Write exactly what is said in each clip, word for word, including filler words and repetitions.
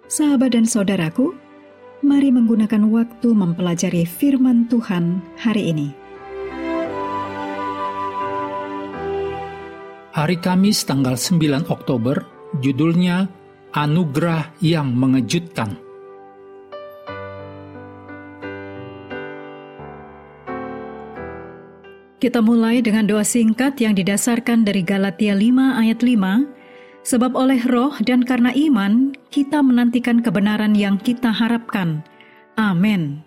Sahabat dan saudaraku, mari menggunakan waktu mempelajari firman Tuhan hari ini. Hari Kamis tanggal sembilan Oktober, judulnya Anugerah yang Mengejutkan. Kita mulai dengan doa singkat yang didasarkan dari Galatia lima ayat lima. Sebab oleh roh dan karena iman, kita menantikan kebenaran yang kita harapkan. Amin.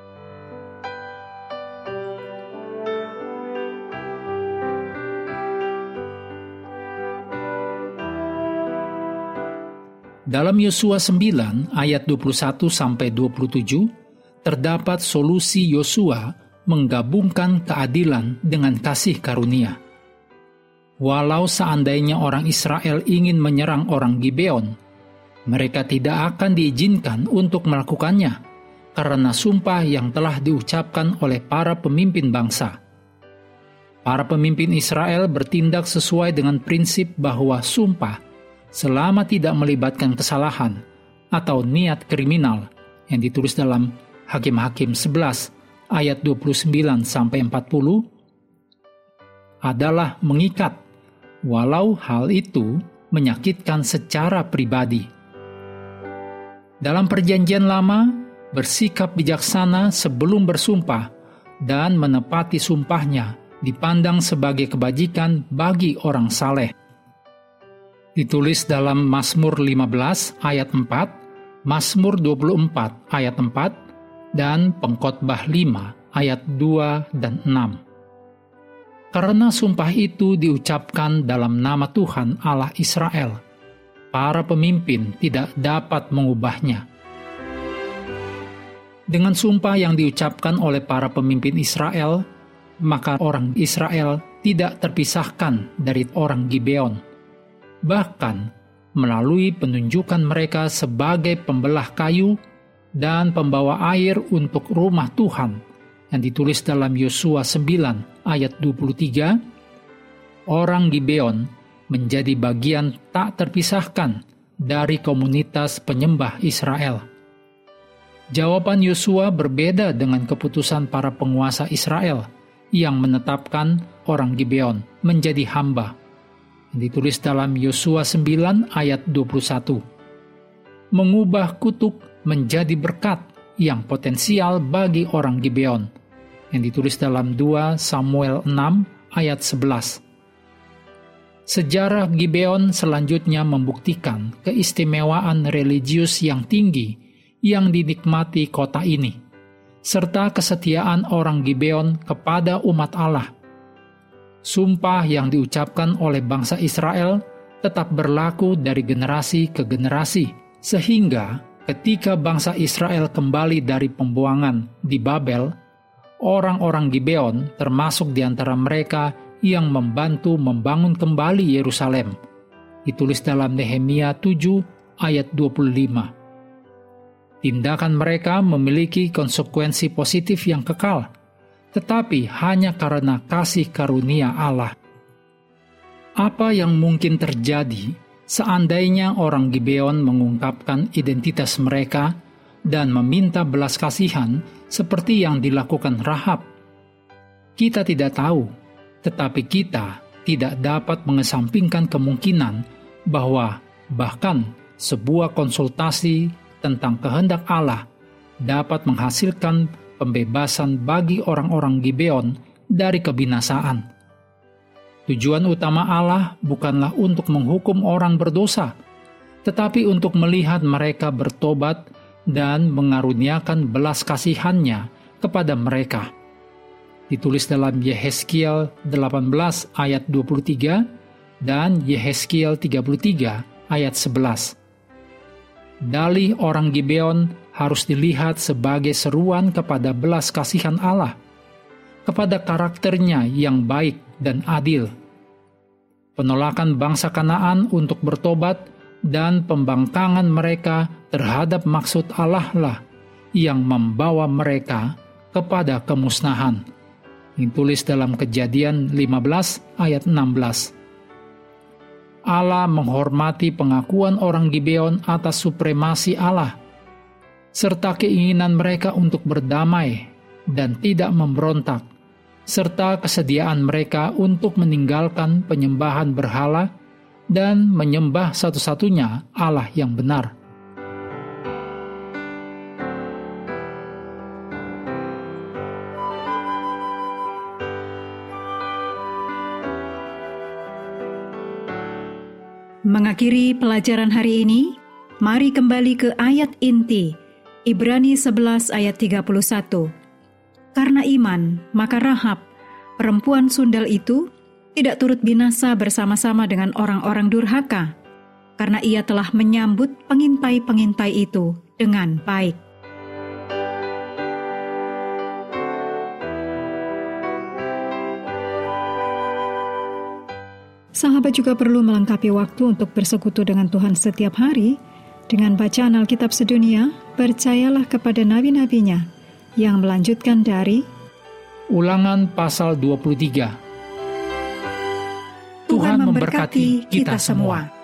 Dalam Yosua sembilan ayat dua puluh satu sampai dua puluh tujuh, terdapat solusi Yosua menggabungkan keadilan dengan kasih karunia. Walau seandainya orang Israel ingin menyerang orang Gibeon, mereka tidak akan diizinkan untuk melakukannya karena sumpah yang telah diucapkan oleh para pemimpin bangsa. Para pemimpin Israel bertindak sesuai dengan prinsip bahwa sumpah selama tidak melibatkan kesalahan atau niat kriminal yang ditulis dalam Hakim-Hakim sebelas ayat dua puluh sembilan sampai empat puluh adalah mengikat, walau hal itu menyakitkan secara pribadi. Dalam Perjanjian Lama, bersikap bijaksana sebelum bersumpah dan menepati sumpahnya dipandang sebagai kebajikan bagi orang saleh. Ditulis dalam Mazmur lima belas ayat empat, Mazmur dua puluh empat ayat empat, dan Pengkhotbah lima ayat dua dan enam. Karena sumpah itu diucapkan dalam nama Tuhan Allah Israel, para pemimpin tidak dapat mengubahnya. Dengan sumpah yang diucapkan oleh para pemimpin Israel, maka orang Israel tidak terpisahkan dari orang Gibeon. Bahkan melalui penunjukan mereka sebagai pembelah kayu dan pembawa air untuk rumah Tuhan, yang ditulis dalam Yosua sembilan ayat dua puluh tiga, orang Gibeon menjadi bagian tak terpisahkan dari komunitas penyembah Israel. Jawaban Yosua berbeda dengan keputusan para penguasa Israel yang menetapkan orang Gibeon menjadi hamba, yang ditulis dalam Yosua sembilan ayat dua puluh satu. Mengubah kutuk menjadi berkat yang potensial bagi orang Gibeon, yang ditulis dalam dua Samuel enam ayat sebelas. Sejarah Gibeon selanjutnya membuktikan keistimewaan religius yang tinggi yang dinikmati kota ini, serta kesetiaan orang Gibeon kepada umat Allah. Sumpah yang diucapkan oleh bangsa Israel tetap berlaku dari generasi ke generasi, sehingga ketika bangsa Israel kembali dari pembuangan di Babel, orang-orang Gibeon termasuk di antara mereka yang membantu membangun kembali Yerusalem. Ditulis dalam Nehemia tujuh ayat dua puluh lima. Tindakan mereka memiliki konsekuensi positif yang kekal, tetapi hanya karena kasih karunia Allah. Apa yang mungkin terjadi seandainya orang Gibeon mengungkapkan identitas mereka dan meminta belas kasihan seperti yang dilakukan Rahab? Kita tidak tahu, tetapi kita tidak dapat mengesampingkan kemungkinan bahwa bahkan sebuah konsultasi tentang kehendak Allah dapat menghasilkan pembebasan bagi orang-orang Gibeon dari kebinasaan. Tujuan utama Allah bukanlah untuk menghukum orang berdosa, tetapi untuk melihat mereka bertobat dan mengaruniakan belas kasihan-Nya kepada mereka. Ditulis dalam Yehezkiel delapan belas ayat dua puluh tiga dan Yehezkiel tiga puluh tiga ayat sebelas. Dalih orang Gibeon harus dilihat sebagai seruan kepada belas kasihan Allah, kepada karakternya yang baik dan adil. Penolakan bangsa Kanaan untuk bertobat dan pembangkangan mereka terhadap maksud Allah lah yang membawa mereka kepada kemusnahan. Ditulis dalam Kejadian lima belas ayat enam belas. Allah menghormati pengakuan orang Gibeon atas supremasi Allah, serta keinginan mereka untuk berdamai dan tidak memberontak, serta kesediaan mereka untuk meninggalkan penyembahan berhala dan menyembah satu-satunya Allah yang benar. Mengakhiri pelajaran hari ini, mari kembali ke ayat inti, Ibrani sebelas ayat tiga puluh satu. Karena iman, maka Rahab, perempuan sundal itu, tidak turut binasa bersama-sama dengan orang-orang durhaka, karena ia telah menyambut pengintai-pengintai itu dengan baik. Sahabat juga perlu melengkapi waktu untuk bersekutu dengan Tuhan setiap hari dengan bacaan Alkitab sedunia. Percayalah kepada nabi-nabinya yang melanjutkan dari Ulangan pasal dua puluh tiga. Tuhan memberkati kita semua.